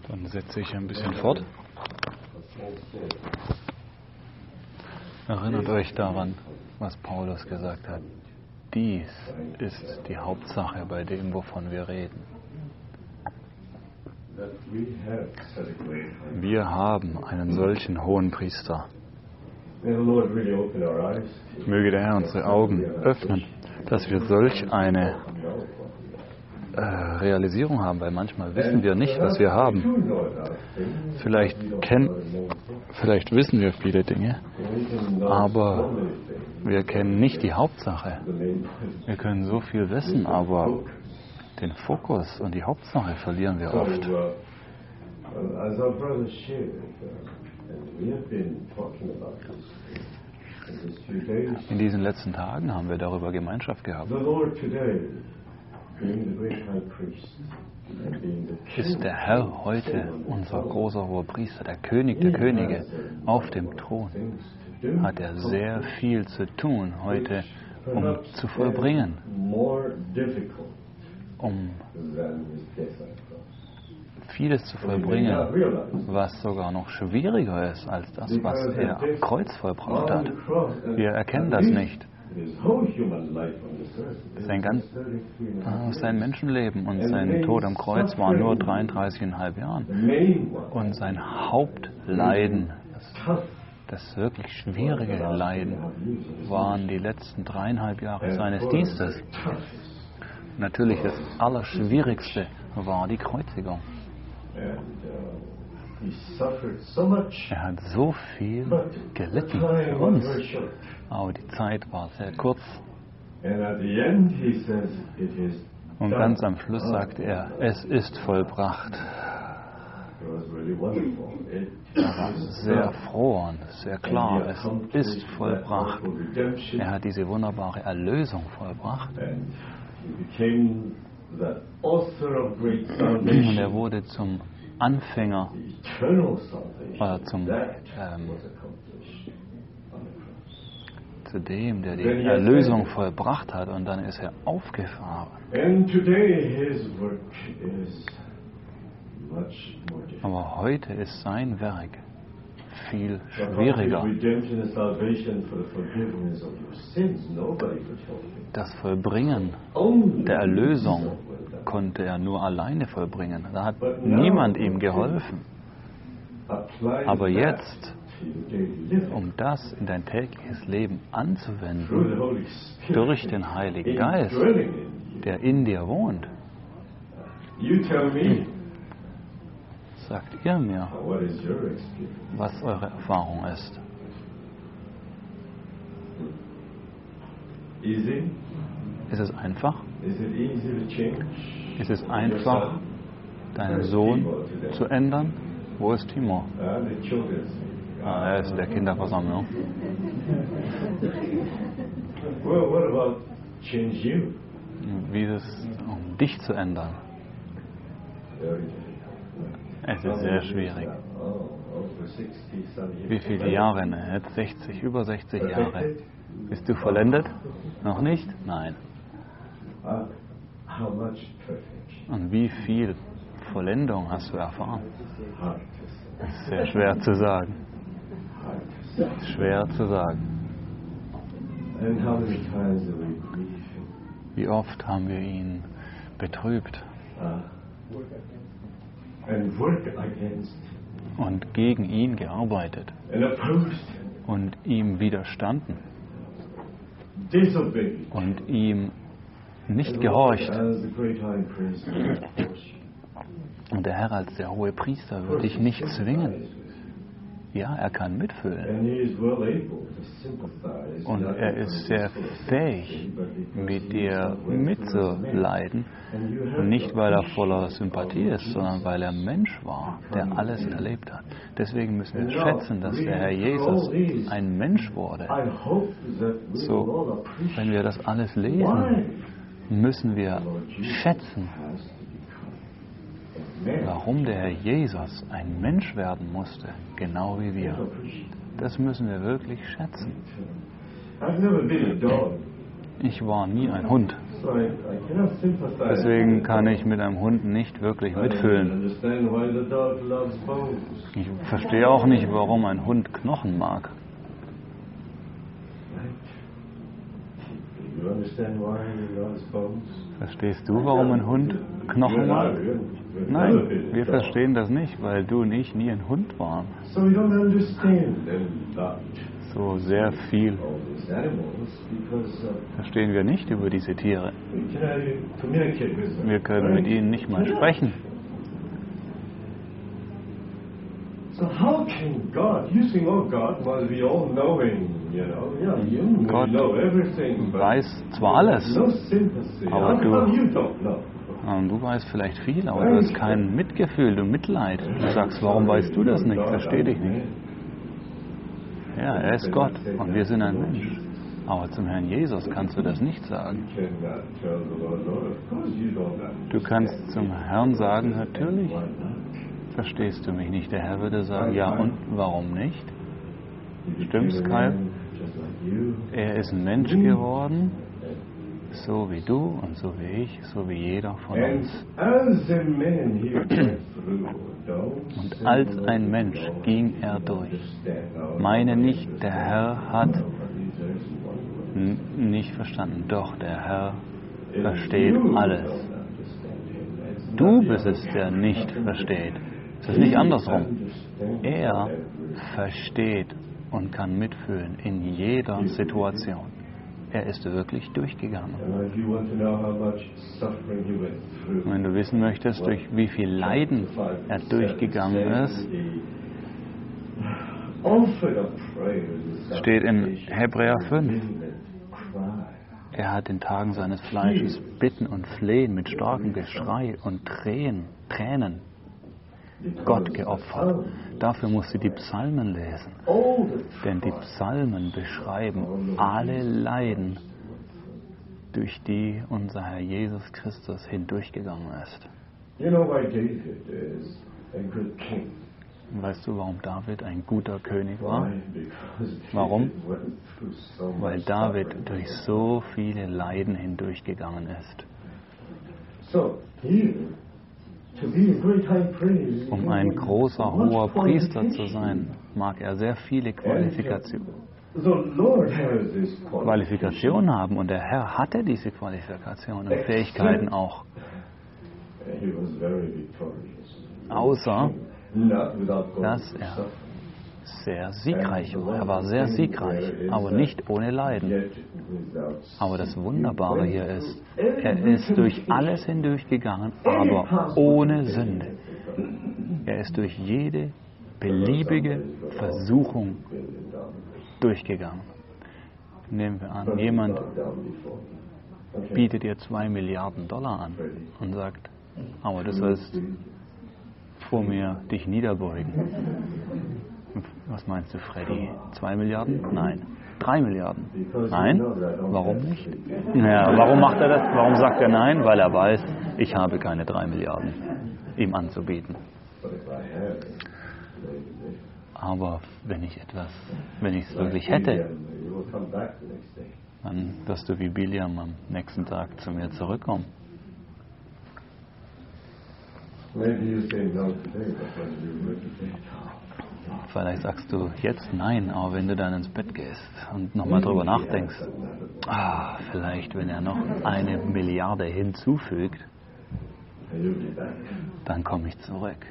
Dann setze ich ein bisschen fort. Erinnert euch daran, was Paulus gesagt hat. Dies ist die Hauptsache bei dem, wovon wir reden. Wir haben einen solchen Hohenpriester. Möge der Herr unsere Augen öffnen, dass wir solch eine Realisierung haben, weil manchmal wissen wir nicht, was wir haben. Vielleicht wissen wir viele Dinge, aber wir kennen nicht die Hauptsache. Wir können so viel wissen, aber den Fokus und die Hauptsache verlieren wir oft. In diesen letzten Tagen haben wir darüber Gemeinschaft gehabt. Ist der Herr heute unser großer Hohepriester, der König der Könige auf dem Thron, hat er sehr viel zu tun heute, um zu vollbringen, um vieles zu vollbringen, was sogar noch schwieriger ist als das, was er am Kreuz vollbracht hat. Wir erkennen das nicht. Sein Menschenleben und sein Tod am Kreuz waren nur 33,5 Jahren. Und sein Hauptleiden, das wirklich schwierige Leiden, waren die letzten 3,5 Jahre seines Dienstes. Natürlich das Allerschwierigste war die Kreuzigung. Er hat so viel gelitten für uns, aber die Zeit war sehr kurz. Und ganz am Schluss sagte er, es ist vollbracht. Er war sehr froh und sehr klar, es ist vollbracht. Er hat diese wunderbare Erlösung vollbracht. Und er wurde zum Anfänger, zu dem, der die Erlösung vollbracht hat, und dann ist er aufgefahren. Aber heute ist sein Werk viel schwieriger. Das Vollbringen der Erlösung konnte er nur alleine vollbringen. Da hat niemand ihm geholfen. Aber jetzt, um das in dein tägliches Leben anzuwenden, durch den Heiligen Geist, der in dir wohnt, sagt ihr mir, was eure Erfahrung ist. Ist es einfach? Ist es einfach, deinen Sohn zu ändern? Wo ist Timo? Er ist in der Kinderversammlung. Wie ist es, um dich zu ändern? Es ist sehr schwierig. Wie viele Jahre? Jetzt 60, über 60 Jahre. Bist du vollendet? Noch nicht? Nein. Und wie viel Vollendung hast du erfahren? Das ist sehr schwer zu sagen. Schwer zu sagen. Wie oft haben wir ihn betrübt und gegen ihn gearbeitet und ihm widerstanden und ihm nicht gehorcht. Und der Herr als der hohe Priester wird dich nicht zwingen. Ja, er kann mitfühlen. Und er ist sehr fähig, mit dir mitzuleiden. Nicht, weil er voller Sympathie ist, sondern weil er Mensch war, der alles erlebt hat. Deswegen müssen wir schätzen, dass der Herr Jesus ein Mensch wurde. So, wenn wir das alles lesen, müssen wir schätzen, warum der Herr Jesus ein Mensch werden musste, genau wie wir. Das müssen wir wirklich schätzen. Ich war nie ein Hund. Deswegen kann ich mit einem Hund nicht wirklich mitfühlen. Ich verstehe auch nicht, warum ein Hund Knochen mag. Verstehst du, warum ein Hund Knochen mag? Nein, wir verstehen das nicht, weil du und ich nie ein Hund waren. So sehr viel verstehen wir nicht über diese Tiere. Wir können mit ihnen nicht mal sprechen. Gott weiß zwar alles, aber du weißt vielleicht viel, aber du hast kein Mitgefühl und Mitleid. Du sagst, warum weißt du das nicht? Versteh dich nicht. Ja, er ist Gott und wir sind ein Mensch. Aber zum Herrn Jesus kannst du das nicht sagen. Du kannst zum Herrn sagen, natürlich verstehst du mich nicht. Der Herr würde sagen, ja und warum nicht? Stimmt's, Kai? Er ist ein Mensch geworden, so wie du und so wie ich, so wie jeder von uns. Und als ein Mensch ging er durch. Meine nicht, der Herr hat nicht verstanden. Doch, der Herr versteht alles. Du bist es, der nicht versteht. Es ist nicht andersrum. Er versteht und kann mitfühlen in jeder Situation. Er ist wirklich durchgegangen. Wenn du wissen möchtest, durch wie viel Leiden er durchgegangen ist, steht in Hebräer 5. Er hat in Tagen seines Fleisches Bitten und Flehen mit starkem Geschrei und Tränen Gott geopfert. Dafür musst du die Psalmen lesen. Denn die Psalmen beschreiben alle Leiden, durch die unser Herr Jesus Christus hindurchgegangen ist. Weißt du, warum David ein guter König war? Warum? Weil David durch so viele Leiden hindurchgegangen ist. Um ein großer, hoher Priester zu sein, mag er sehr viele Qualifikationen haben. Und der Herr hatte diese Qualifikationen und Fähigkeiten auch. Außer, dass er sehr siegreich war. Er war sehr siegreich, aber nicht ohne Leiden. Aber das Wunderbare hier ist, er ist durch alles hindurchgegangen, aber ohne Sünde. Er ist durch jede beliebige Versuchung durchgegangen. Nehmen wir an, jemand bietet dir $2 Milliarden an und sagt, aber du sollst vor mir dich niederbeugen. Was meinst du, Freddy? 2 Milliarden? Nein. 3 Milliarden? Nein. Warum nicht? Ja, warum macht er das? Warum sagt er nein? Weil er weiß, ich habe keine 3 Milliarden ihm anzubieten. Aber wenn ich es wirklich hätte, dann wirst du wie Biliam am nächsten Tag zu mir zurückkommen. Vielleicht sagst du jetzt nein, aber wenn du dann ins Bett gehst und nochmal drüber nachdenkst, vielleicht wenn er noch 1 Milliarde hinzufügt, dann komme ich zurück.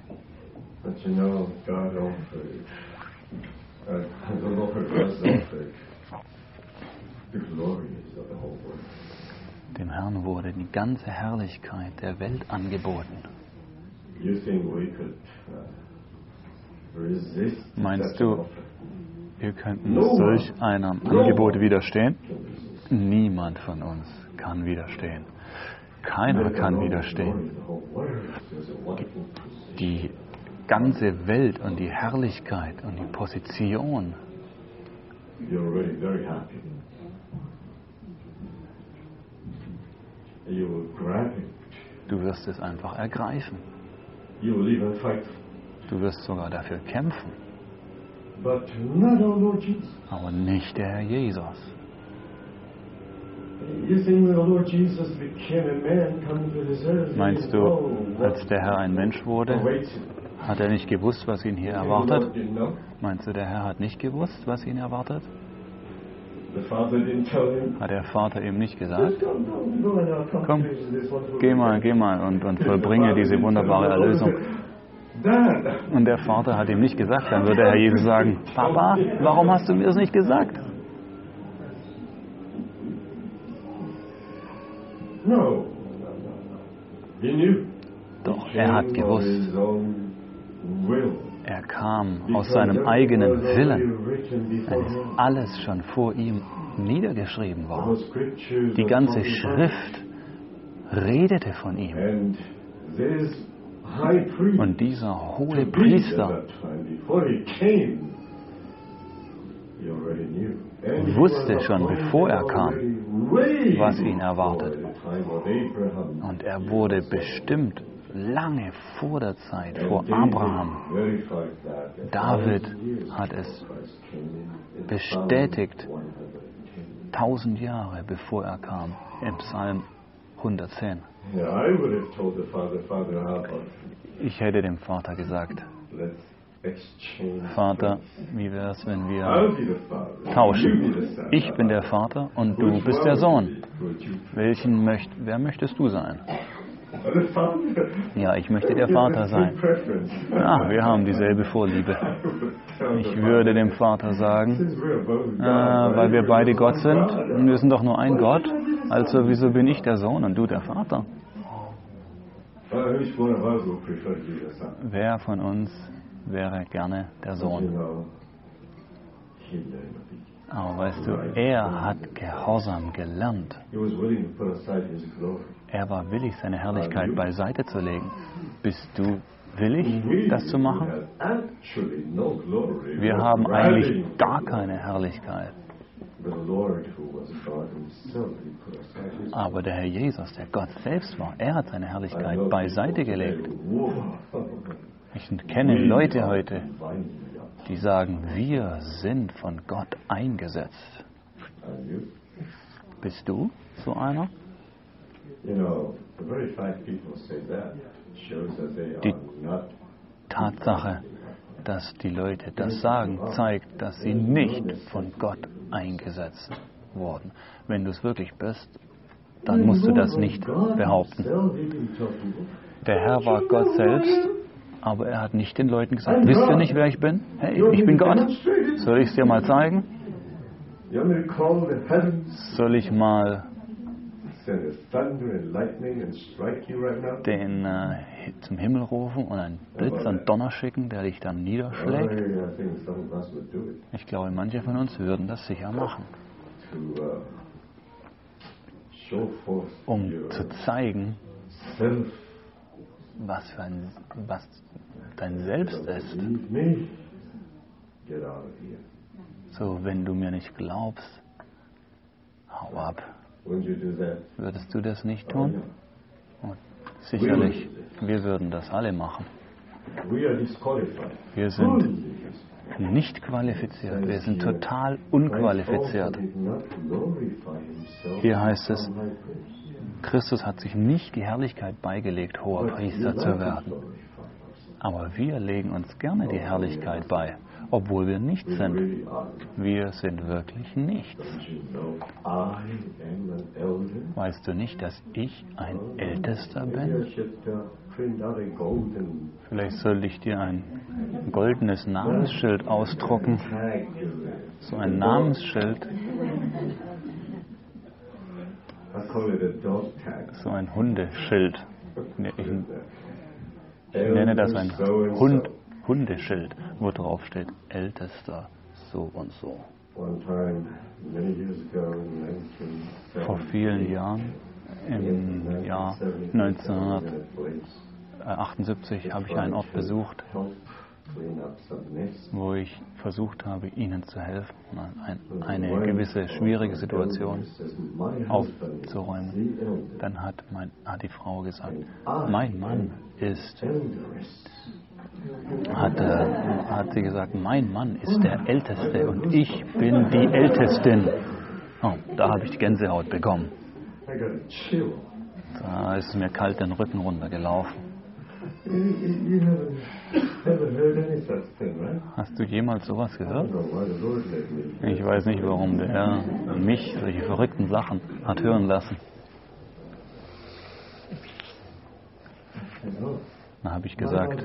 Dem Herrn wurde die ganze Herrlichkeit der Welt angeboten. Meinst du, wir könnten solch einem Angebot widerstehen? Niemand von uns kann widerstehen. Keiner kann widerstehen. Die ganze Welt und die Herrlichkeit und die Position. Du wirst es einfach ergreifen. Du wirst sogar dafür kämpfen. Aber nicht der Herr Jesus. Meinst du, als der Herr ein Mensch wurde, hat er nicht gewusst, was ihn hier erwartet? Meinst du, der Herr hat nicht gewusst, was ihn erwartet? Hat der Vater ihm nicht gesagt? Komm, geh mal und vollbringe diese wunderbare Erlösung. Und der Vater hat ihm nicht gesagt, dann würde Herr Jesus sagen, Papa, warum hast du mir das nicht gesagt? Doch, er hat gewusst. Er kam aus seinem eigenen Willen, weil alles schon vor ihm niedergeschrieben war. Die ganze Schrift redete von ihm. Und dieser hohe Priester wusste schon, bevor er kam, was ihn erwartet. Und er wurde bestimmt lange vor der Zeit, vor Abraham. David hat es bestätigt, 1000 Jahre bevor er kam, im Psalm 110. Ich hätte dem Vater gesagt, Vater, wie wäre es, wenn wir tauschen? Ich bin der Vater und du bist der Sohn. Wer möchtest du sein? Ja, ich möchte der Vater sein. Ja, wir haben dieselbe Vorliebe. Ich würde dem Vater sagen, weil wir beide Gott sind, und wir sind doch nur ein Gott, also wieso bin ich der Sohn und du der Vater? Wer von uns wäre gerne der Sohn? Aber weißt du, er hat Gehorsam gelernt. Er war willig, seine Herrlichkeit beiseite zu legen. Bist du willig, das zu machen? Wir haben eigentlich gar keine Herrlichkeit. Aber der Herr Jesus, der Gott selbst war, er hat seine Herrlichkeit beiseite gelegt. Ich kenne Leute heute, die sagen, wir sind von Gott eingesetzt. Bist du so einer? Die Tatsache, dass die Leute das sagen, zeigt, dass sie nicht von Gott eingesetzt wurden. Wenn du es wirklich bist, dann musst du das nicht behaupten. Der Herr war Gott selbst, aber er hat nicht den Leuten gesagt, wisst ihr nicht, wer ich bin? Hey, ich bin Gott. Soll ich es dir mal zeigen? Soll ich mal den zum Himmel rufen und einen Blitz und Donner schicken, der dich dann niederschlägt? Ich glaube, manche von uns würden das sicher machen. Um zu zeigen, was dein Selbst ist. So, wenn du mir nicht glaubst, hau ab. Würdest du das nicht tun? Und sicherlich, wir würden das alle machen. Wir sind nicht qualifiziert, wir sind total unqualifiziert. Hier heißt es, Christus hat sich nicht die Herrlichkeit beigelegt, hoher Priester zu werden. Aber wir legen uns gerne die Herrlichkeit bei, obwohl wir nichts sind. Wir sind wirklich nichts. Weißt du nicht, dass ich ein Ältester bin? Vielleicht soll ich dir ein goldenes Namensschild ausdrucken. So ein Namensschild. So ein Hundeschild. Ich nenne das ein Hundeschild, wo drauf steht, Ältester so und so. Vor vielen Jahren, im Jahr 1978, habe ich einen Ort besucht, wo ich versucht habe, ihnen zu helfen, eine gewisse schwierige Situation aufzuräumen. Dann hat die Frau gesagt, mein Mann hat sie gesagt, mein Mann ist der Älteste und ich bin die Ältestin. Oh, da habe ich die Gänsehaut bekommen. Da ist es mir kalt den Rücken runtergelaufen. Hast du jemals sowas gehört? Ich weiß nicht, warum der Herr mich solche verrückten Sachen hat hören lassen. Da habe ich gesagt,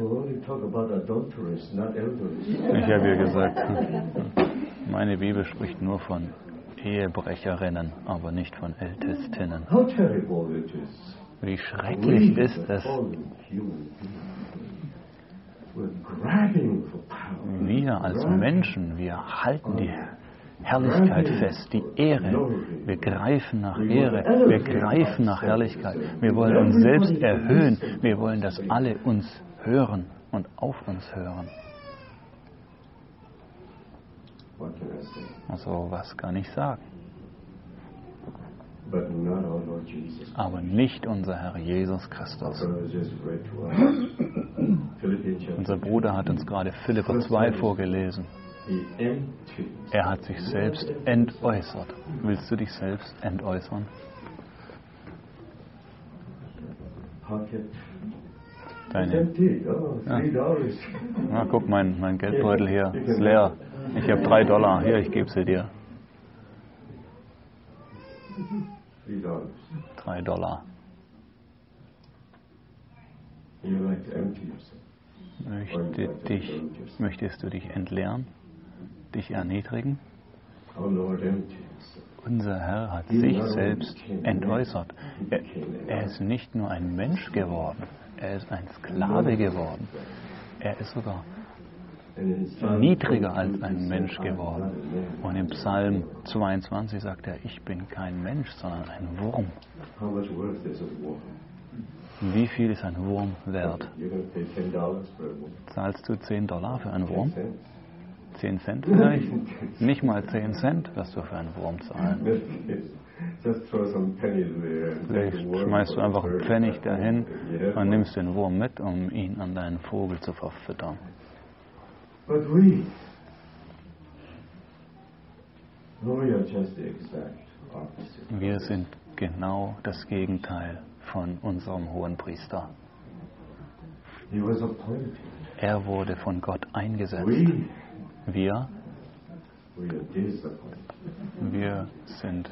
meine Bibel spricht nur von Ehebrecherinnen, aber nicht von Ältestinnen. Wie schrecklich ist es. Wir als Menschen, wir halten die Herrlichkeit fest, die Ehre. Wir greifen nach Ehre, wir greifen nach Herrlichkeit. Wir wollen uns selbst erhöhen. Wir wollen, dass alle uns hören und auf uns hören. Also, was kann ich sagen? Aber nicht unser Herr Jesus Christus. Unser Bruder hat uns gerade Philipper 2 vorgelesen. Er hat sich selbst entäußert. Willst du dich selbst entäußern? Na, guck, mein Geldbeutel hier ist leer. Ich habe $3. Hier, ich gebe sie dir. $3. Möchtest du dich entleeren? Dich erniedrigen? Unser Herr hat sich selbst entäußert. Er ist nicht nur ein Mensch geworden, er ist ein Sklave geworden. Er ist sogar niedriger als ein Mensch geworden. Und im Psalm 22 sagt er, ich bin kein Mensch, sondern ein Wurm. Wie viel ist ein Wurm wert? Zahlst du $10 für einen Wurm? 10 Cent vielleicht? Nicht mal 10 Cent wirst du für einen Wurm zahlen. Vielleicht schmeißt du einfach einen Pfennig dahin und nimmst den Wurm mit, um ihn an deinen Vogel zu verfüttern. Wir sind genau das Gegenteil von unserem Hohenpriester. Er wurde von Gott eingesetzt. Wir sind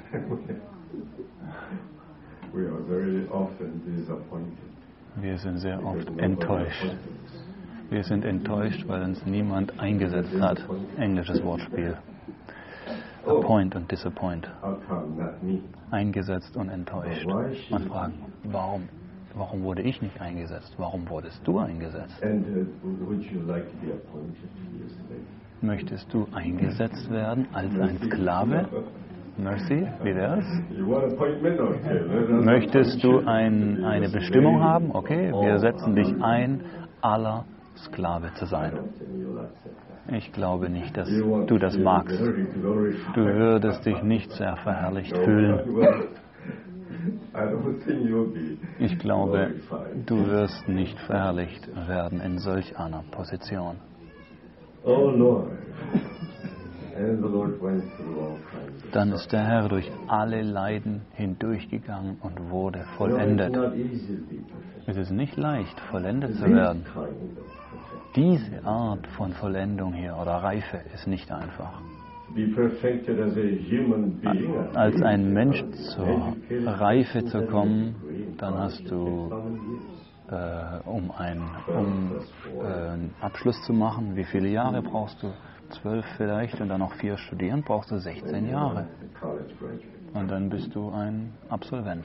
sehr oft enttäuscht. Wir sind enttäuscht, weil uns niemand eingesetzt hat. Englisches Wortspiel. Appoint und disappoint. Eingesetzt und enttäuscht. Man fragt, warum wurde ich nicht eingesetzt? Warum wurdest du eingesetzt? Möchtest du eingesetzt werden als ein Sklave? Mercy, wie wär's? Möchtest du eine Bestimmung haben? Okay, wir setzen dich ein, aller Sklave zu sein. Ich glaube nicht, dass du das magst. Du würdest dich nicht sehr verherrlicht fühlen. Ich glaube, du wirst nicht verherrlicht werden in solch einer Position. Dann ist der Herr durch alle Leiden hindurchgegangen und wurde vollendet. Es ist nicht leicht, vollendet zu werden. Diese Art von Vollendung hier oder Reife ist nicht einfach. Als ein Mensch zur Reife zu kommen, dann hast du, um einen Abschluss zu machen, wie viele Jahre brauchst du? 12 vielleicht und dann noch 4 studieren, brauchst du 16 Jahre. Und dann bist du ein Absolvent.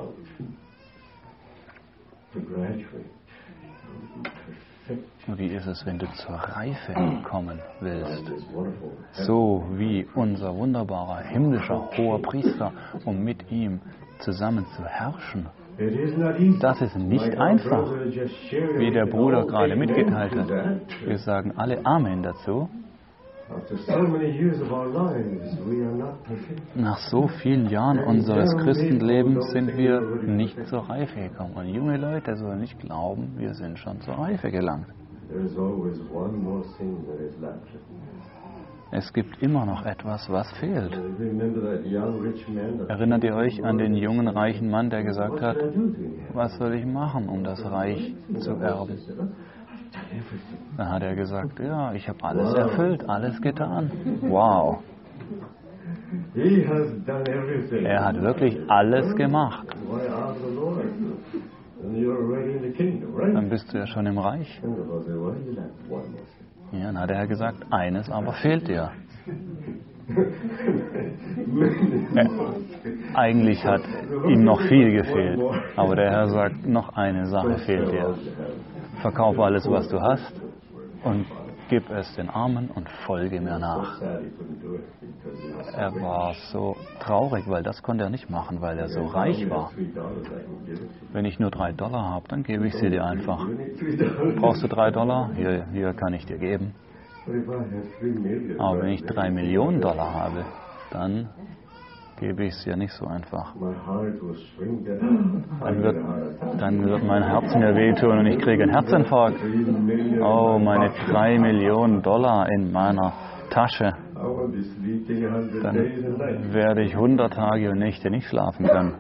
Wie ist es, wenn du zur Reife kommen willst? So wie unser wunderbarer himmlischer hoher Priester, um mit ihm zusammen zu herrschen. Das ist nicht einfach, wie der Bruder gerade mitgeteilt hat. Wir sagen alle Amen dazu. Nach so vielen Jahren unseres Christenlebens sind wir nicht zur Reife gekommen. Und junge Leute sollen nicht glauben, wir sind schon zur Reife gelangt. Es gibt immer noch etwas, was fehlt. Erinnert ihr euch an den jungen, reichen Mann, der gesagt hat, was soll ich machen, um das Reich zu erben? Dann hat er gesagt, ja, ich habe alles erfüllt, alles getan. Wow. Er hat wirklich alles gemacht. Dann bist du ja schon im Reich. Ja, dann hat er gesagt, eines aber fehlt dir. Eigentlich hat ihm noch viel gefehlt, aber der Herr sagt, noch eine Sache fehlt dir. Verkauf alles, was du hast und gib es den Armen und folge mir nach. Er war so traurig, weil das konnte er nicht machen, weil er so reich war. Wenn ich nur $3 habe, dann gebe ich sie dir einfach. Brauchst du $3? Hier kann ich dir geben. Aber wenn ich $3 Millionen habe, dann gebe ich es dir nicht so einfach. Dann wird mein Herz mir wehtun und ich kriege einen Herzinfarkt. Oh, meine $3 Millionen in meiner Tasche. Dann werde ich 100 Tage und Nächte nicht schlafen können.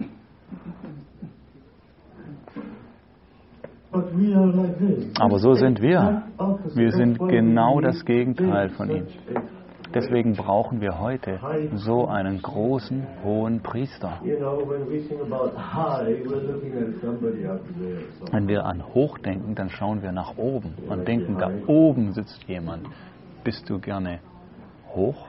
Aber so sind wir. Wir sind genau das Gegenteil von ihm. Deswegen brauchen wir heute so einen großen, hohen Priester. Wenn wir an hoch denken, dann schauen wir nach oben und denken, da oben sitzt jemand. Bist du gerne hoch?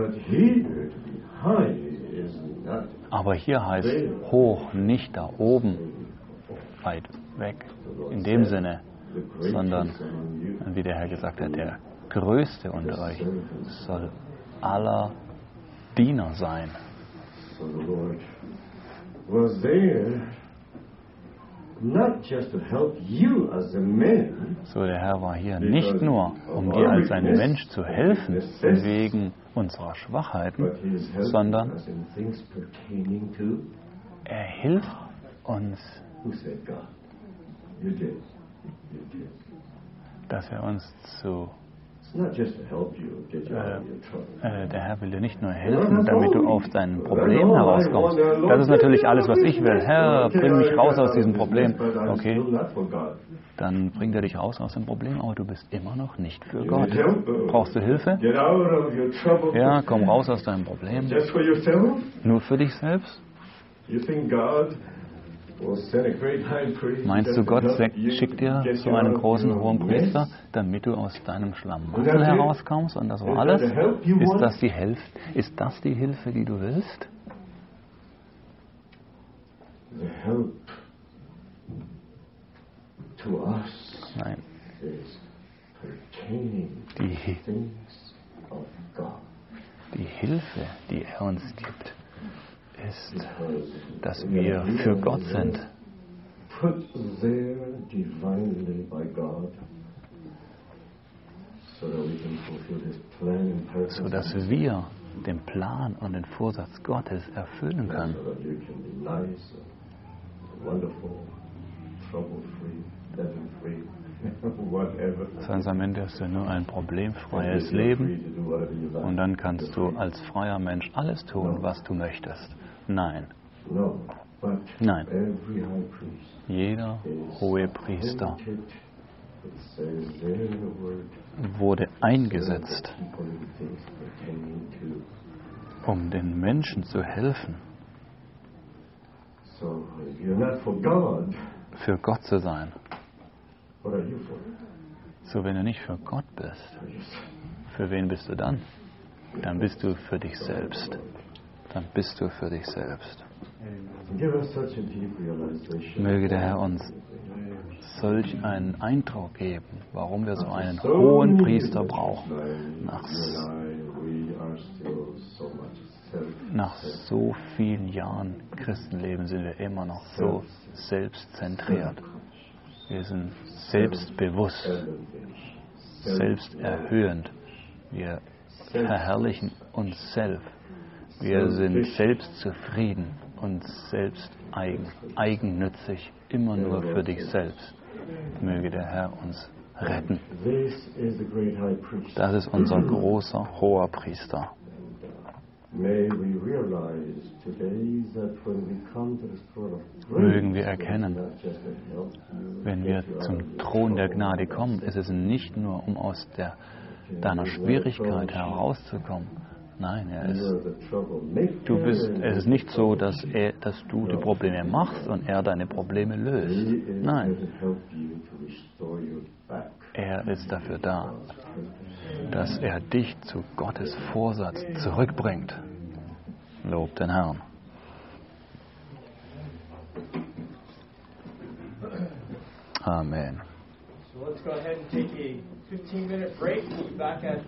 Aber hier heißt hoch nicht da oben, weit weg, in dem Sinne, sondern, wie der Herr gesagt hat, der Größte unter euch soll aller Diener sein. So, der Herr war hier nicht nur, um dir als ein Mensch zu helfen, wegen unserer Schwachheiten, sondern er hilft uns, dass er uns der Herr will dir nicht nur helfen, damit du aus deinem Problem herauskommst. Das ist natürlich alles, was ich will. Herr, bring mich raus aus diesem Problem. Okay, dann bringt er dich raus aus dem Problem, aber du bist immer noch nicht für Gott. Brauchst du Hilfe? Ja, komm raus aus deinem Problem. Nur für dich selbst? Meinst du, Gott schickt dir so einen großen hohen Priester, damit du aus deinem Schlamassel herauskommst und das war alles? Ist das die Hilfe, die du willst? Nein. Die Hilfe, die er uns gibt, ist, dass wir für Gott sind. So dass wir den Plan und den Vorsatz Gottes erfüllen können. Das heißt, am Ende hast du nur ein problemfreies Leben und dann kannst du als freier Mensch alles tun, was du möchtest. Nein. Nein. Jeder hohe Priester wurde eingesetzt, um den Menschen zu helfen, für Gott zu sein. So, wenn du nicht für Gott bist, für wen bist du dann? Dann bist du für dich selbst. Dann bist du für dich selbst. Möge der Herr uns solch einen Eindruck geben, warum wir so einen hohen Priester brauchen. Nach so vielen Jahren Christenleben sind wir immer noch so selbstzentriert. Wir sind selbstbewusst, selbsterhöhend. Wir verherrlichen uns selbst. Wir sind selbstzufrieden und selbst eigennützig, immer nur für dich selbst. Möge der Herr uns retten. Das ist unser großer, hoher Priester. Mögen wir erkennen, wenn wir zum Thron der Gnade kommen, ist es nicht nur, um aus deiner Schwierigkeit herauszukommen. Nein, es ist nicht so, dass du die Probleme machst und er deine Probleme löst. Nein, er ist dafür da, dass er dich zu Gottes Vorsatz zurückbringt. Lob den Herrn. Amen. So let's go ahead and take a 15-minute break. We'll be back at